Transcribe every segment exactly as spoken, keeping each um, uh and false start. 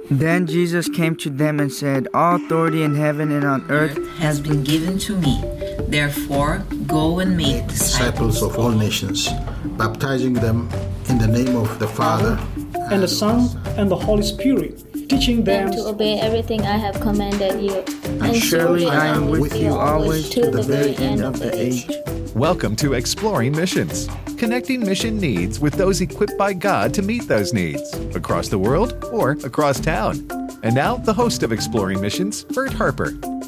Then Jesus came to them and said, All authority in heaven and on earth has been given to me. Therefore, go and make disciples of all nations, baptizing them in the name of the Father, and the Son, and the Holy Spirit, teaching them to obey everything I have commanded you. And, and surely I am with you always to the very end of the age. Welcome to Exploring Missions, connecting mission needs with those equipped by God to meet those needs, across the world or across town. And now, the host of Exploring Missions, Bert Harper.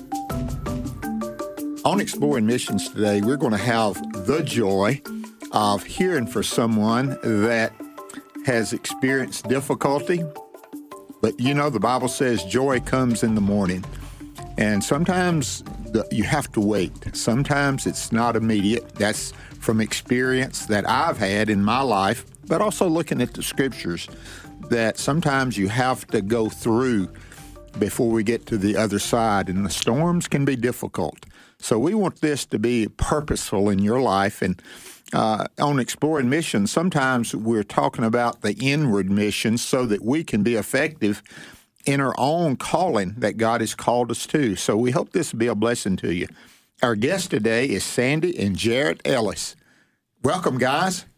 On Exploring Missions today, we're going to have the joy of hearing from someone that has experienced difficulty. But you know, the Bible says joy comes in the morning. And sometimes the, you have to wait. Sometimes it's not immediate. That's from experience that I've had in my life, but also looking at the scriptures, that sometimes you have to go through before we get to the other side. And the storms can be difficult. So we want this to be purposeful in your life. And uh, on Exploring Missions, sometimes we're talking about the inward missions so that we can be effective in our own calling that God has called us to. So we hope this will be a blessing to you. Our guest today is Sandy and Jarrett Ellis. Welcome, guys.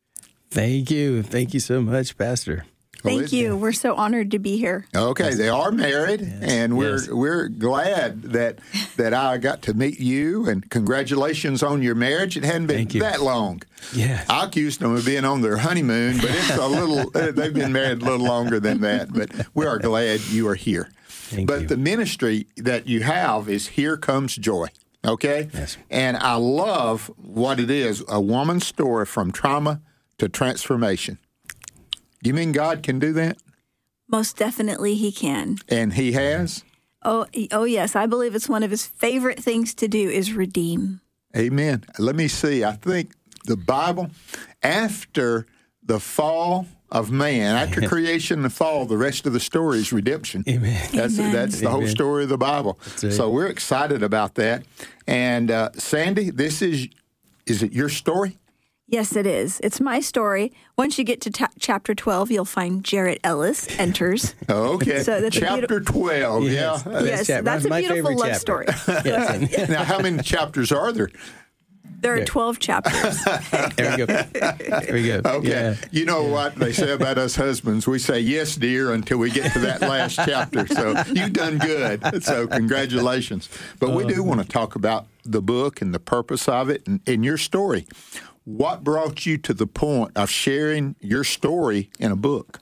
Thank you. Thank you so much, Pastor. Thank you. We're so honored to be here. Okay, they are married, yes. and we're yes. we're glad that that I got to meet you, and congratulations on your marriage. It hadn't been that long. Yeah, I accused them of being on their honeymoon, but it's a little. They've been married a little longer than that, but we are glad you are here. Thank but you. the ministry that you have is Here Comes Joy. Okay, yes. And I love what it is: a woman's story from trauma to transformation. You mean God can do that? Most definitely he can. And he has? Oh, oh yes. I believe it's one of his favorite things to do is redeem. Amen. Let me see. I think the Bible, after the fall of man, after creation and the fall, the rest of the story is redemption. Amen. That's, Amen. that's the Amen. whole story of the Bible. Right. So we're excited about that. And uh, Sandy, this is, is it your story? Yes, it is. It's my story. Once you get to ta- chapter twelve, you'll find Jarrett Ellis enters. Okay. So that's chapter twelve, Yes. yeah. Yes, chapter. that's a My beautiful favorite love chapter. story. Yes. Now, how many chapters are there? There are Yeah. twelve chapters. There we go. There we go. Okay. Yeah. You know what they say about us husbands? We say, yes, dear, until we get to that last chapter. So you've done good. So congratulations. But we do want to talk about the book and the purpose of it and, and your story. What brought you to the point of sharing your story in a book?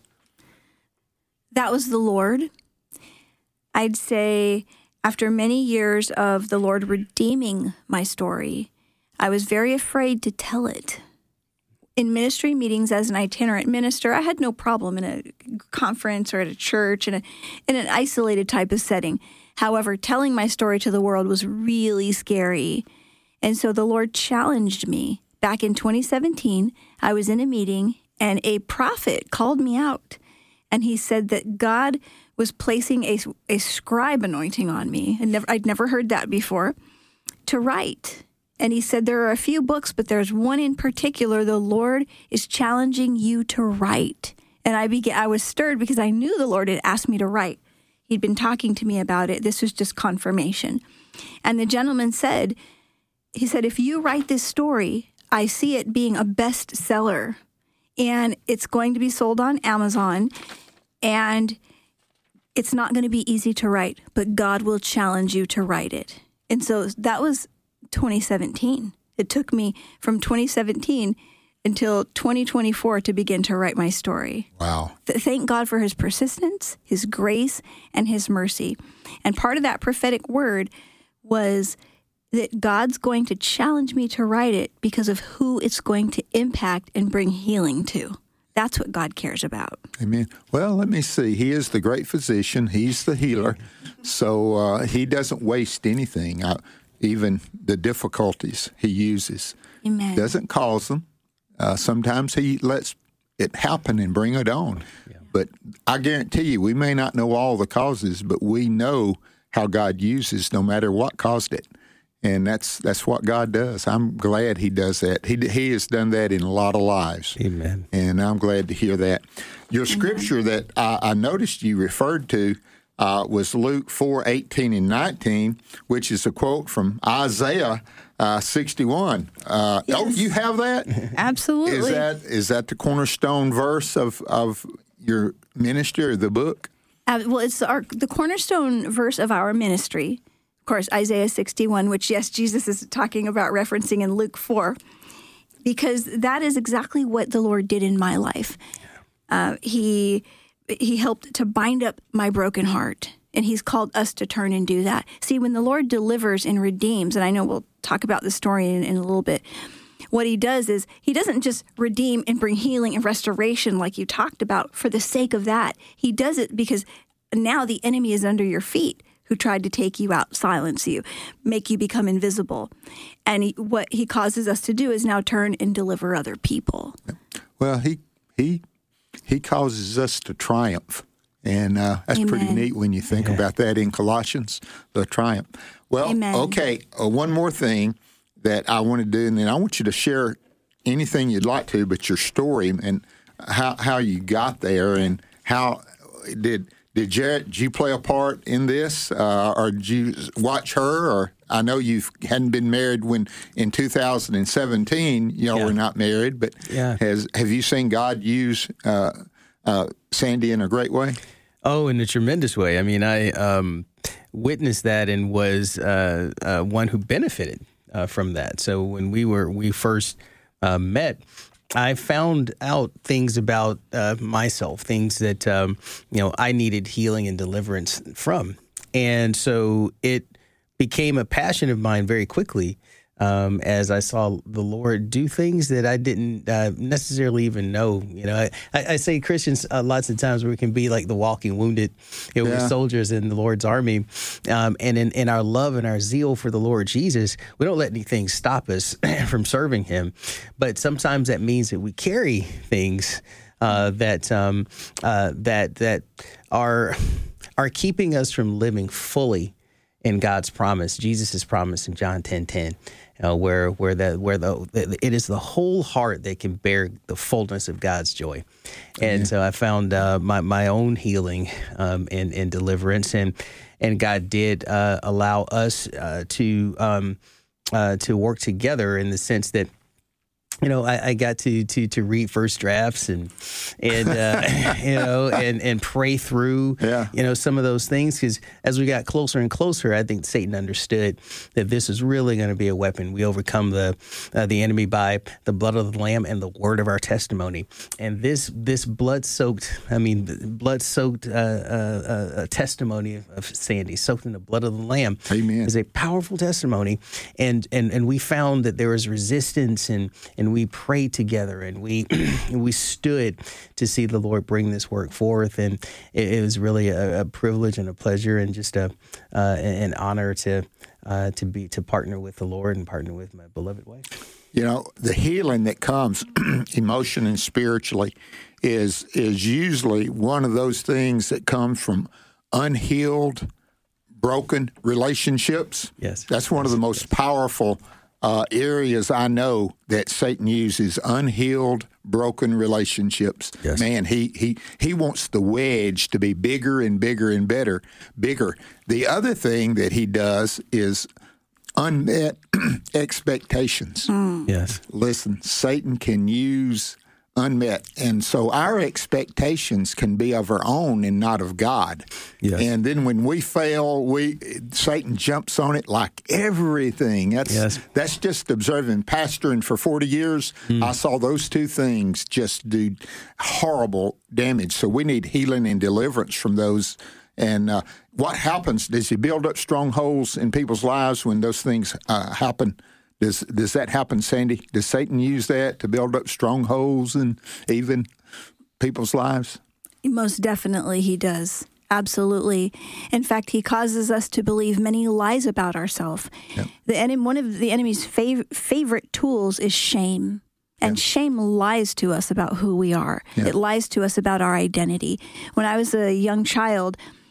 That was the Lord. I'd say after many years of the Lord redeeming my story, I was very afraid to tell it. In ministry meetings as an itinerant minister, I had no problem in a conference or at a church in, a, in an isolated type of setting. However, telling my story to the world was really scary. And so the Lord challenged me. Back in twenty seventeen, I was in a meeting and a prophet called me out. And he said that God was placing a, a scribe anointing on me. And never, I'd never heard that before, to write. And he said, there are a few books, but there's one in particular, the Lord is challenging you to write. And I began, I was stirred because I knew the Lord had asked me to write. He'd been talking to me about it. This was just confirmation. And the gentleman said, he said, if you write this story, I see it being a bestseller, and it's going to be sold on Amazon, and it's not going to be easy to write, but God will challenge you to write it. And so that was twenty seventeen. It took me from twenty seventeen until twenty twenty-four to begin to write my story. Wow. Thank God for his persistence, his grace, and his mercy. And part of that prophetic word was that God's going to challenge me to write it because of who it's going to impact and bring healing to. That's what God cares about. Amen. Well, let me see. He is the great physician. He's the healer. So uh, he doesn't waste anything, uh, even the difficulties he uses. Amen. Doesn't cause them. Uh, sometimes he lets it happen and bring it on. Yeah. But I guarantee you, we may not know all the causes, but we know how God uses no matter what caused it. And that's that's what God does. I'm glad he does that. He he has done that in a lot of lives. Amen. And I'm glad to hear that. Your scripture that I, I noticed you referred to uh, was Luke four, eighteen and nineteen, which is a quote from Isaiah uh, sixty-one. Uh, Yes. Oh, you have that? Absolutely. Is that is that the cornerstone verse of, of your ministry or the book? Uh, well, it's our, the cornerstone verse of our ministry. Of course, Isaiah sixty-one, which, yes, Jesus is talking about, referencing in Luke four, because that is exactly what the Lord did in my life. Uh, he he helped to bind up my broken heart, and he's called us to turn and do that. See, when the Lord delivers and redeems, and I know we'll talk about the story in, in a little bit, what he does is he doesn't just redeem and bring healing and restoration like you talked about for the sake of that. He does it because now the enemy is under your feet, who tried to take you out, silence you, make you become invisible. And he, what he causes us to do is now turn and deliver other people. Well, he he he causes us to triumph. And uh, that's Amen. pretty neat when you think Yeah. about that in Colossians, the triumph. Well, Amen. okay, uh, one more thing that I want to do, and then I want you to share anything you'd like to, but your story and how how you got there and how did did Jarrett, did you play a part in this, uh, or did you watch her? Or I know you hadn't been married when in two thousand seventeen y'all Yeah. were not married, but Yeah. has have you seen God use uh, uh, Sandy in a great way? Oh, in a tremendous way. I mean, I um, witnessed that and was uh, uh, one who benefited uh, from that. So when we were we first uh, met, I found out things about uh, myself, things that um, you know I needed healing and deliverance from, and so it became a passion of mine very quickly. Um, as I saw the Lord do things that I didn't uh, necessarily even know. You know, I, I, I say Christians uh, lots of times we can be like the walking wounded, you know, Yeah. we're soldiers in the Lord's army. Um, and in, in our love and our zeal for the Lord Jesus, we don't let anything stop us from serving him. But sometimes that means that we carry things uh, that um, uh, that that are are keeping us from living fully in God's promise, Jesus' promise in John ten ten, uh, where where the where the it is the whole heart that can bear the fullness of God's joy, and yeah. so I found uh, my my own healing um, and and deliverance, and and God did uh, allow us uh, to um, uh, to work together in the sense that. You know, I, I got to, to, to read first drafts and and uh, you know and, and pray through yeah. you know some of those things, because as we got closer and closer, I think Satan understood that this is really going to be a weapon. We overcome the uh, the enemy by the blood of the Lamb and the word of our testimony. And this this blood soaked, I mean, blood soaked uh, uh, uh, testimony of, of Sandy, soaked in the blood of the Lamb, Amen. is a powerful testimony. And and and we found that there was resistance and and And we prayed together, and we we stood to see the Lord bring this work forth, and it, it was really a, a privilege and a pleasure, and just a uh, an honor to uh, to be to partner with the Lord and partner with my beloved wife. You know, the healing that comes emotionally and spiritually is is usually one of those things that comes from unhealed, broken relationships. Yes, that's one of the most powerful Uh, areas I know that Satan uses: unhealed, broken relationships. Yes. Man, he he he wants the wedge to be bigger and bigger and better, bigger. The other thing that he does is unmet expectations. Mm. Yes. Listen, Satan can use unmet, and so our expectations can be of our own and not of God. Yes. And then when we fail, we Satan jumps on it like everything. That's yes. that's just observing. Pastoring for forty years, mm. I saw those two things just do horrible damage. So we need healing and deliverance from those. And uh, what happens? Does he build up strongholds in people's lives when those things uh, happen? Does does that happen, Sandy? Does Satan use that to build up strongholds in even people's lives? Most definitely he does. Absolutely. In fact, he causes us to believe many lies about ourselves. Yep. The enemy, one of the enemy's fav- favorite tools is shame. And yep. shame lies to us about who we are. Yep. It lies to us about our identity. When I was a young child,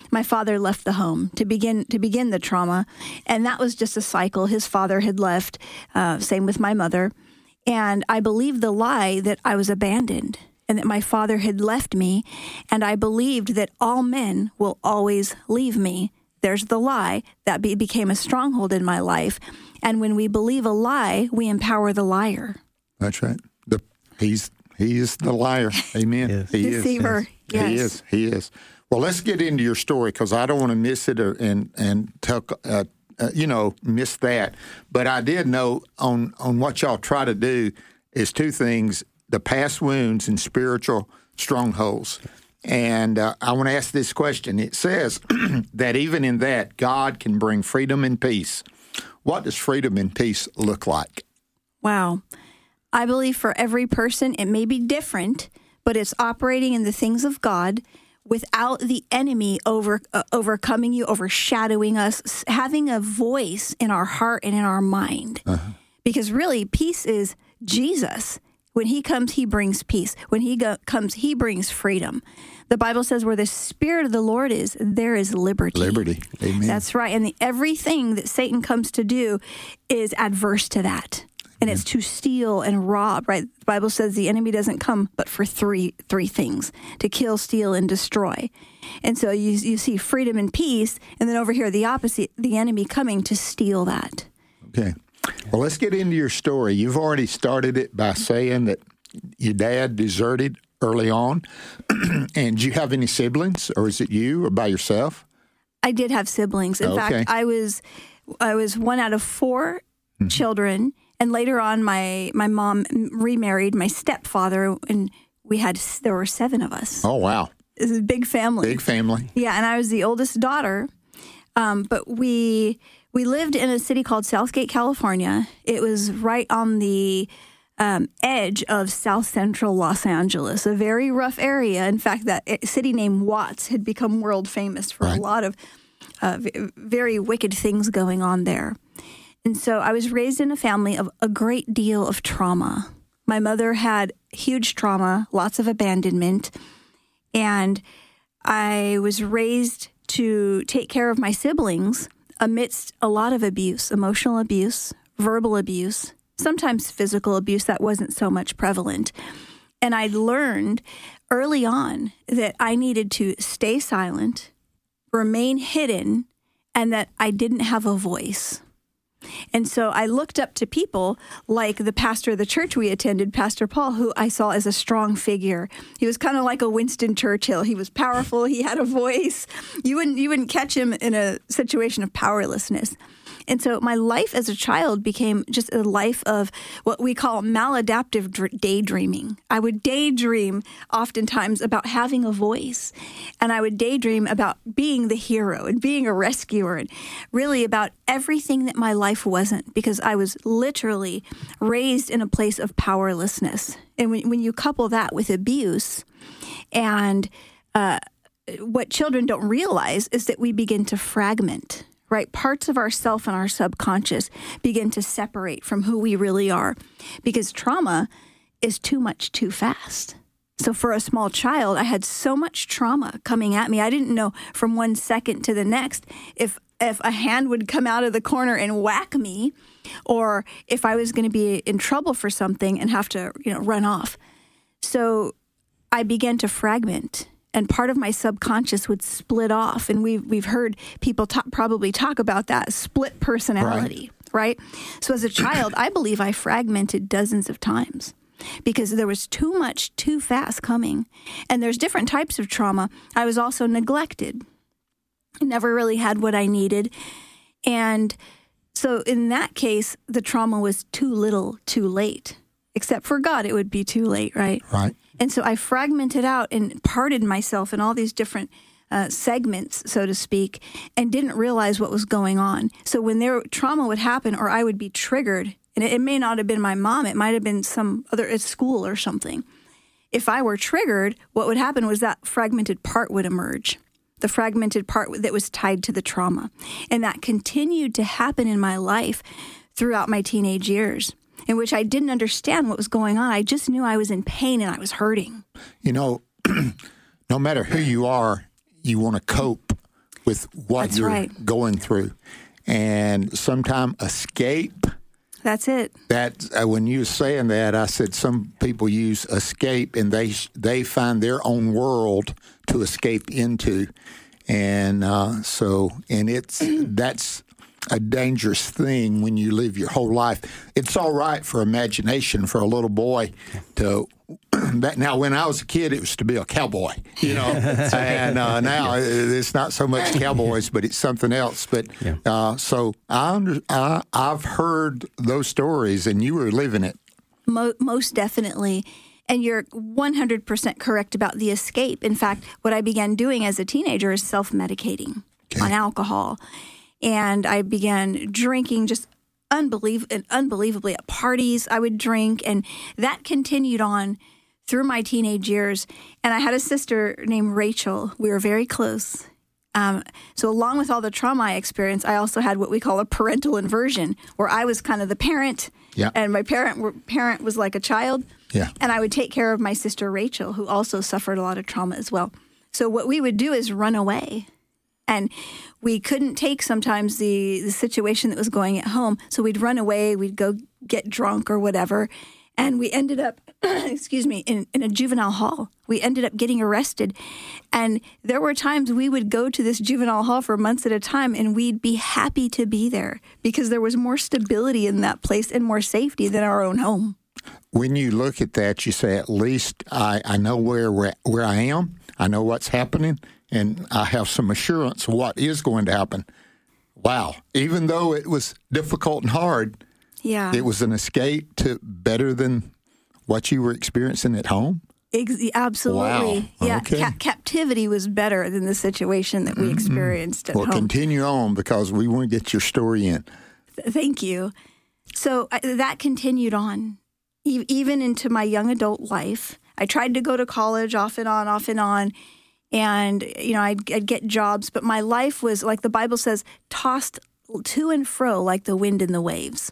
my father left the home to begin to begin the trauma, and that was just a cycle. His father had left, uh, same with my mother, and I believed the lie that I was abandoned and that my father had left me, and I believed that all men will always leave me. There's the lie that be, became a stronghold in my life, and when we believe a lie, we empower the liar. That's right. The, he's he is the liar. Amen. Yes. He Deceiver. is. Yes. He is. He is. Well, let's get into your story because I don't want to miss it or, and and talk, uh, uh, you know, miss that. But I did know on on what y'all try to do is two things: the past wounds and spiritual strongholds. And uh, I want to ask this question. It says that even in that, God can bring freedom and peace. What does freedom and peace look like? Wow. I believe for every person, it may be different, but it's operating in the things of God without the enemy over uh, overcoming you, overshadowing us, having a voice in our heart and in our mind. Uh-huh. Because really, peace is Jesus. When he comes, he brings peace. When he go- comes, he brings freedom. The Bible says where the Spirit of the Lord is, there is liberty. Liberty. Amen. That's right. And the, everything that Satan comes to do is adverse to that. And it's to steal and rob, right? The Bible says the enemy doesn't come but for three three things: to kill, steal, and destroy. And so you you see freedom and peace, and then over here the opposite, the enemy coming to steal that. Okay. Well, let's get into your story. You've already started it by saying that your dad deserted early on. And do you have any siblings, or is it you or by yourself? I did have siblings. In Okay. fact, I was I was one out of four mm-hmm. children. And later on, my, my mom remarried my stepfather, and we had there were seven of us. Oh, wow. It was a big family. Big family. Yeah, and I was the oldest daughter. Um, but we we lived in a city called Southgate, California. It was right on the um, edge of South Central Los Angeles, a very rough area. In fact, that city named Watts had become world famous for right. a lot of uh, very wicked things going on there. And so I was raised in a family of a great deal of trauma. My mother had huge trauma, lots of abandonment, and I was raised to take care of my siblings amidst a lot of abuse, emotional abuse, verbal abuse, sometimes physical abuse that wasn't so much prevalent. And I learned early on that I needed to stay silent, remain hidden, and that I didn't have a voice. And so I looked up to people like the pastor of the church we attended, Pastor Paul, who I saw as a strong figure. He was kind of like a Winston Churchill. He was powerful. He had a voice. You wouldn't you wouldn't catch him in a situation of powerlessness. And so my life as a child became just a life of what we call maladaptive dr- daydreaming. I would daydream oftentimes about having a voice, and I would daydream about being the hero and being a rescuer, and really about everything that my life wasn't, because I was literally raised in a place of powerlessness. And when, when you couple that with abuse, and uh, what children don't realize is that we begin to fragment. Right? Parts of ourself and our subconscious begin to separate from who we really are, because trauma is too much too fast. So for a small child, I had so much trauma coming at me. I didn't know from one second to the next if if a hand would come out of the corner and whack me, or if I was going to be in trouble for something and have to, you know, run off. So I began to fragment. And part of my subconscious would split off. And we've, we've heard people talk, probably talk about that split personality, right. right? So as a child, I believe I fragmented dozens of times because there was too much too fast coming. And there's different types of trauma. I was also neglected. I never really had what I needed. And so in that case, the trauma was too little, too late. Except for God, it would be too late, right? Right. And so I fragmented out and parted myself in all these different uh, segments, so to speak, and didn't realize what was going on. So when their trauma would happen, or I would be triggered, and it, it may not have been my mom, it might have been some other at school or something. If I were triggered, what would happen was that fragmented part would emerge, the fragmented part that was tied to the trauma. And that continued to happen in my life throughout my teenage years, in which I didn't understand what was going on. I just knew I was in pain and I was hurting. You know, no matter who you are, you want to cope with what That's you're right. going through. And sometime escape. That's it. That uh, when you were saying that, I said some people use escape, and they they find their own world to escape into, and uh, so and it's that's a dangerous thing when you live your whole life. It's all right for imagination for a little boy to. That now, when I was a kid, it was to be a cowboy, you know, and uh, now it's not so much cowboys, but it's something else. But Yeah. uh, so I under, I, I've heard those stories, and you were living it. Mo- most definitely. And you're one hundred percent correct about the escape. In fact, what I began doing as a teenager is self-medicating Okay. on alcohol. And I began drinking just unbelief- unbelievably at parties. I would drink, and that continued on through my teenage years. And I had a sister named Rachel. We were very close. Um, so along with all the trauma I experienced, I also had what we call a parental inversion, where I was kind of the parent, Yeah. and my parent were, parent was like a child. Yeah. And I would take care of my sister Rachel, who also suffered a lot of trauma as well. So what we would do is run away. And we couldn't take sometimes the, the situation that was going at home. So we'd run away, we'd go get drunk or whatever. And we ended up, excuse me, in, in a juvenile hall. We ended up getting arrested. And there were times we would go to this juvenile hall for months at a time, and we'd be happy to be there because there was more stability in that place and more safety than our own home. When you look at that, you say, at least I, I know where where where I am. I know what's happening, and I have some assurance of what is going to happen. Wow. Even though it was difficult and hard, Yeah. it was an escape to better than what you were experiencing at home? Ex- absolutely. Wow. Yeah. Okay. Ca- captivity was better than the situation that we experienced at Well, home. continue on because we want to get your story in. Th- Thank you. So I, that continued on, e- even into my young adult life. I tried to go to college off and on, off and on. And, you know, I'd, I'd get jobs, but my life was, like the Bible says, tossed to and fro like the wind and the waves.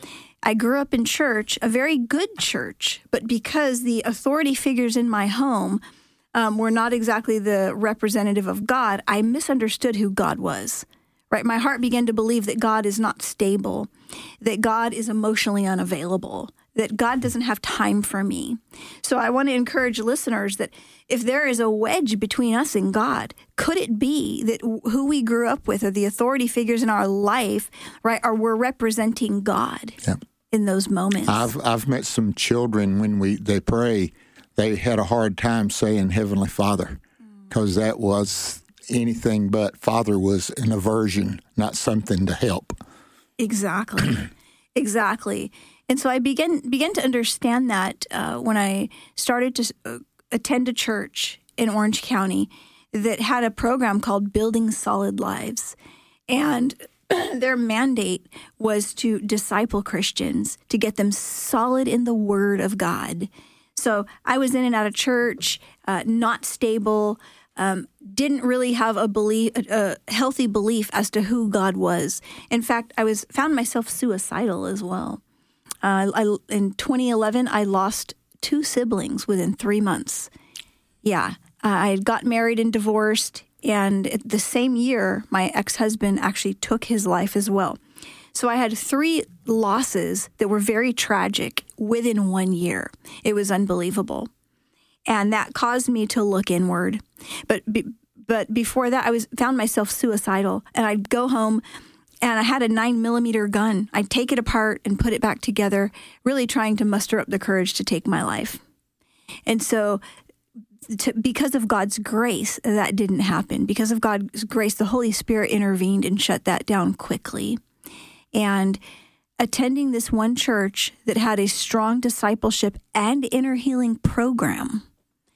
I grew up in church, a very good church, but because the authority figures in my home um, were not exactly the representative of God, I misunderstood who God was. Right? My heart began to believe that God is not stable, that God is emotionally unavailable, that God doesn't have time for me. So I want to encourage listeners that if there is a wedge between us and God, could it be that who we grew up with or the authority figures in our life, right, are we're representing God Yeah. in those moments? I've I've met some children when we they pray, they had a hard time saying Heavenly Father because that was anything but Father was an aversion, not something to help. Exactly. Exactly. And so I began began to understand that uh, when I started to uh, attend a church in Orange County that had a program called Building Solid Lives. And their mandate was to disciple Christians, to get them solid in the Word of God. So I was in and out of church, uh, not stable, um, didn't really have a belief, a, a healthy belief as to who God was. In fact, I was found myself suicidal as well. Uh, I, in twenty eleven, I lost two siblings within three months. Yeah, uh, I had got married and divorced, and the same year, my ex-husband actually took his life as well. So I had three losses that were very tragic within one year. It was unbelievable. And that caused me to look inward. But be, but before that, I was found myself suicidal. And I'd go home, and I had a nine millimeter gun. I'd take it apart and put it back together, really trying to muster up the courage to take my life. And so to, because of God's grace, that didn't happen. Because of God's grace, the Holy Spirit intervened and shut that down quickly. And attending this one church that had a strong discipleship and inner healing program,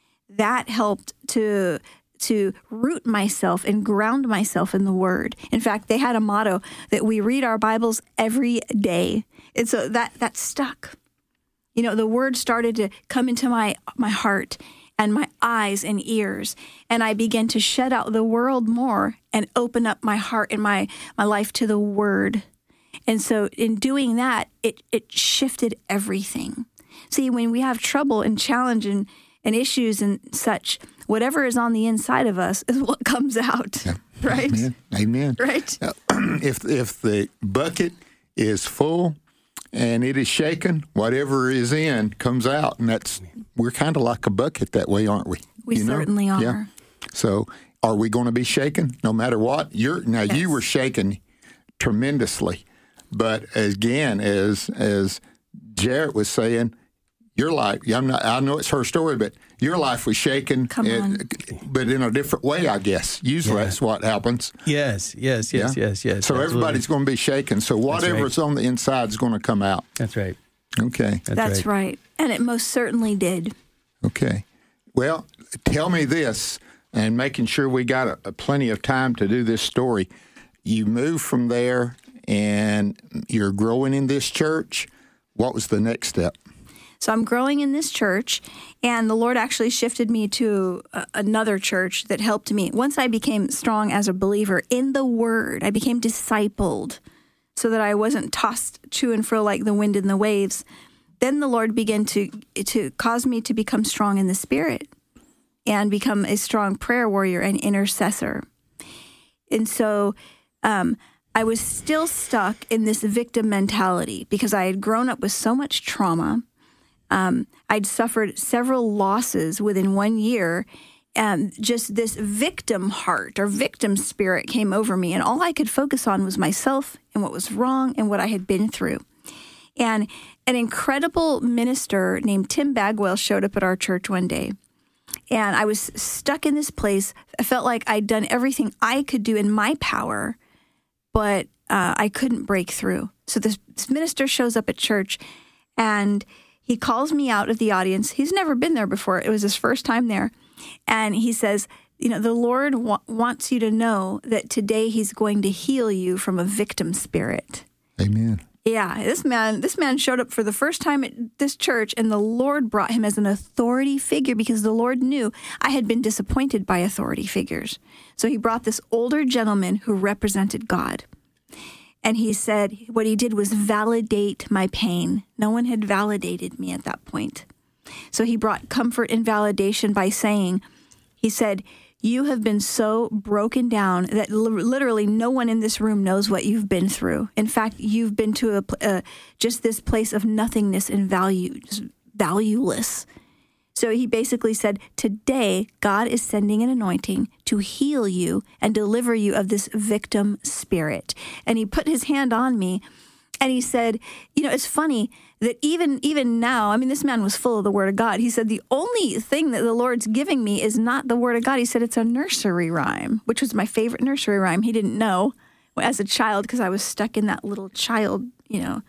that helped to to root myself and ground myself in the Word. In fact, they had a motto that we read our Bibles every day. And so that that stuck. You know, the Word started to come into my my heart and my eyes and ears, and I began to shut out the world more and open up my heart and my, my life to the Word. And so in doing that, it, it shifted everything. See, when we have trouble and challenge and, and issues and such, whatever is on the inside of us is what comes out. Yeah. Right? Amen. Amen. Right? Uh, if if the bucket is full and it is shaken, whatever is in comes out, and that's we're kind of like a bucket that way, aren't we? We You know? certainly are. Yeah. So, are we going to be shaken no matter what? You're now Yes. you were shaken tremendously, but again, as as Jarrett was saying, your life. I'm not. I know it's her story, but your life was shaken. Come and- on. but in a different way, I guess. Usually, Yeah. that's what happens. Yes, yes, yes, Yeah? yes, yes. So absolutely. everybody's going to be shaken. So whatever's on the inside is going to come out. That's right. Okay. That's, That's right. right. And it most certainly did. Okay. Well, tell me this, and making sure we got a, a plenty of time to do this story. You moved from there, and you're growing in this church. What was the next step? So I'm growing in this church, and the Lord actually shifted me to a, another church that helped me. Once I became strong as a believer in the Word, I became discipled so that I wasn't tossed to and fro like the wind and the waves. Then the Lord began to to cause me to become strong in the Spirit and become a strong prayer warrior and intercessor. And so um, I was still stuck in this victim mentality because I had grown up with so much trauma. Um, I'd suffered several losses within one year. And just this victim heart or victim spirit came over me. And all I could focus on was myself and what was wrong and what I had been through. And an incredible minister named Tim Bagwell showed up at our church one day. And I was stuck in this place. I felt like I'd done everything I could do in my power, but uh, I couldn't break through. So this, this minister shows up at church, and he calls me out of the audience. He's never been there before. It was his first time there. And he says, you know, the Lord wa- wants you to know that today he's going to heal you from a victim spirit. Amen. Yeah, this man this man showed up for the first time at this church, and the Lord brought him as an authority figure because the Lord knew I had been disappointed by authority figures. So he brought this older gentleman who represented God. And he said what he did was validate my pain. No one had validated me at that point. So he brought comfort and validation by saying, he said, you have been so broken down that l- literally no one in this room knows what you've been through. In fact, you've been to a, pl- uh, just this place of nothingness and value, just valueless. So he basically said, today, God is sending an anointing to heal you and deliver you of this victim spirit. And he put his hand on me, and he said, you know, it's funny that even even now, I mean, this man was full of the Word of God. He said, the only thing that the Lord's giving me is not the Word of God. He said, it's a nursery rhyme, which was my favorite nursery rhyme. He didn't know as a child because I was stuck in that little child, you know,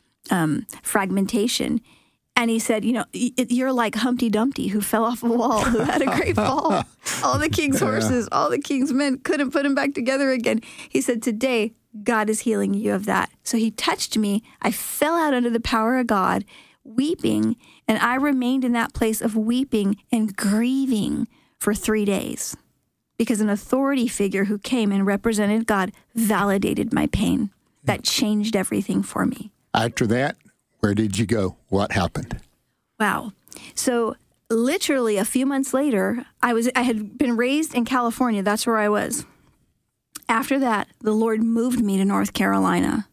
um, fragmentation. And he said, you know, you're like Humpty Dumpty who fell off a wall, who had a great fall. All the king's horses, all the king's men couldn't put him back together again. He said, today, God is healing you of that. So he touched me. I fell out under the power of God, weeping, and I remained in that place of weeping and grieving for three days because an authority figure who came and represented God validated my pain. That changed everything for me. After that, where did you go? What happened? Wow. So literally a few months later, I was I had been raised in California. That's where I was. After that, the Lord moved me to North Carolina.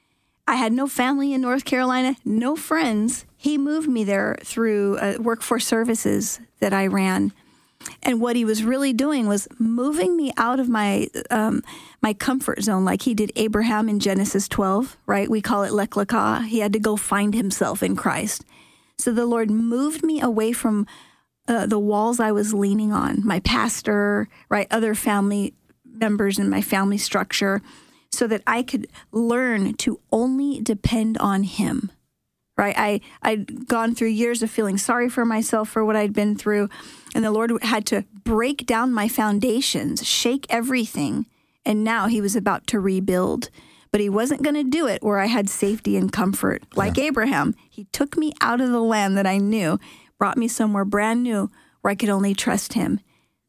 I had no family in North Carolina, no friends. He moved me there through uh, workforce services that I ran. And what he was really doing was moving me out of my um, my comfort zone, like he did Abraham in Genesis twelve, right? We call it Lech Lecha. He had to go find himself in Christ. So the Lord moved me away from uh, the walls I was leaning on, my pastor, right, other family members in my family structure, so that I could learn to only depend on him. Right, I, I'd gone through years of feeling sorry for myself for what I'd been through, and the Lord had to break down my foundations, shake everything, and now he was about to rebuild. But he wasn't going to do it where I had safety and comfort. Like yeah. Abraham, he took me out of the land that I knew, brought me somewhere brand new where I could only trust him.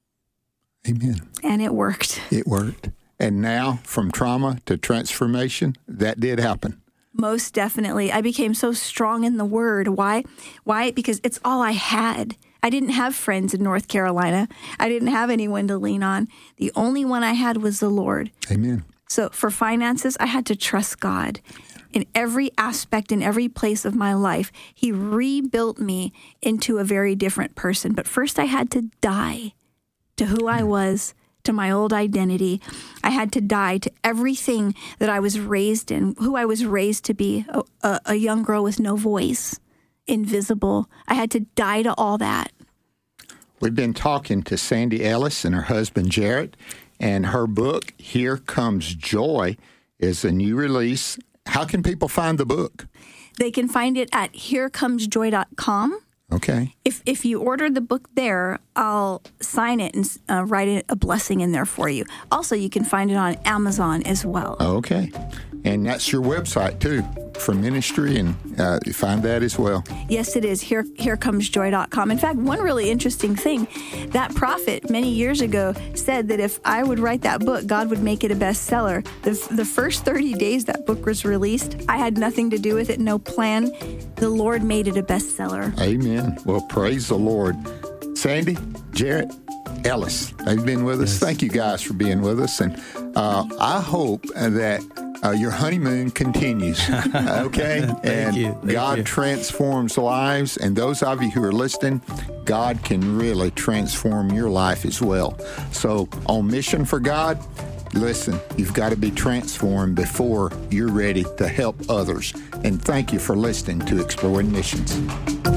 Amen. And it worked. It worked. And now, from trauma to transformation, that did happen. Most definitely. I became so strong in the Word. Why? Why? Because it's all I had. I didn't have friends in North Carolina. I didn't have anyone to lean on. The only one I had was the Lord. Amen. So for finances, I had to trust God. In every aspect, in every place of my life, He rebuilt me into a very different person. But first I had to die to who I was, to my old identity. I had to die to everything that I was raised in, who I was raised to be, a, a, a young girl with no voice, invisible. I had to die to all that. We've been talking to Sandy Ellis and her husband, Jarrett, and her book, Here Comes Joy, is a new release. How can people find the book? They can find it at here comes joy dot com. Okay. If if you order the book there, I'll sign it and uh, write a blessing in there for you. Also, you can find it on Amazon as well. Okay. And that's your website, too, for ministry, and uh, you find that as well. Yes, it is. Here, here comes joy dot com. In fact, one really interesting thing, that prophet many years ago said that if I would write that book, God would make it a bestseller. The, the first thirty days that book was released, I had nothing to do with it, no plan. The Lord made it a bestseller. Amen. Well, praise the Lord. Sandy, Jarrett, Ellis, they've been with us. Yes. Thank you guys for being with us. And uh, I hope that uh, your honeymoon continues, okay? Thank and you. Thank God you. transforms lives. And those of you who are listening, God can really transform your life as well. So on mission for God, listen, you've got to be transformed before you're ready to help others. And thank you for listening to Exploring Missions.